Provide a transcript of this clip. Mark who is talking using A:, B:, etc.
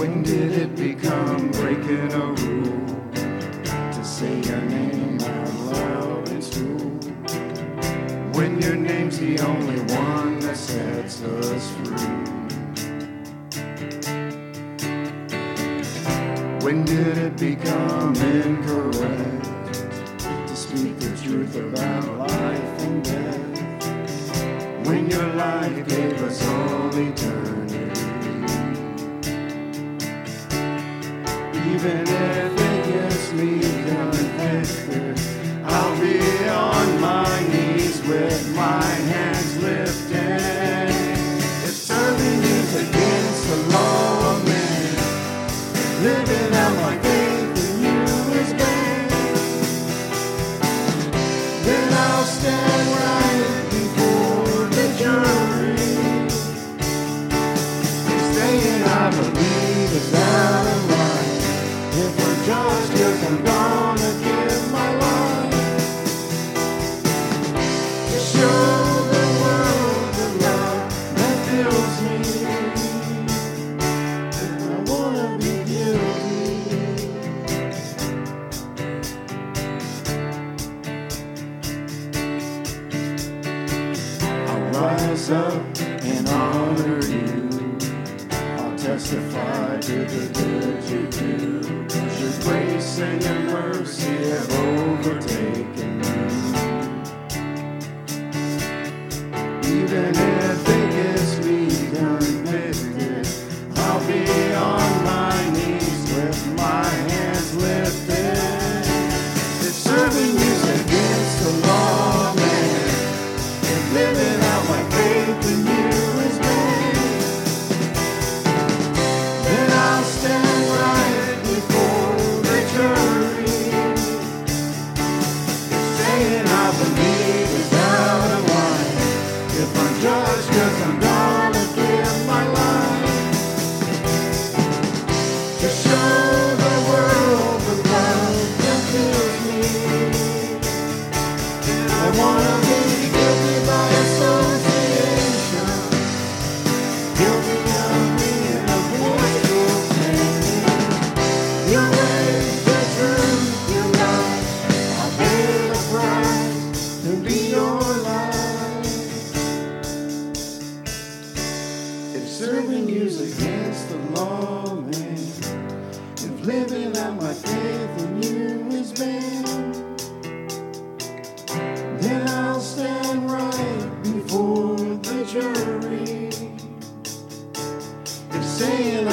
A: When did it become breaking a rule to say your name out loud in school? When your name's the only one that sets us free. When did it become incorrect to speak the truth about life and death? When your life gave us all eternity. Even if it gets me convicted, I'll be on my knees with my hands lifted. If serving is against the law of man, living out my faith in you is bad, then I'll stand right before the jury. Saying I believe is out of line. If we're just here, I'm gonna give my life to show the world the love that fills me. And I wanna be guilty. I'll rise up and honor you. I'll testify to the good you do. 'Cause your grace and your mercy have overtaken me. Even if it gets me convicted, I'll be on my knees with my hands lifted. If serving you's against the law, man, if living out my faith in you is bad, then I'll stand right before the jury. If saying I believe is out of line, if I'm judged 'cause I'm gonna give my life to show the world the love that fills me. And I wanna be guilty by association, guilty of being a voice proclaiming your way, the truth, your love. I'll pay the price to be your life. If serving you's against the law, man, if living out my faith in you is bad, then I'll stand right before the jury. If saying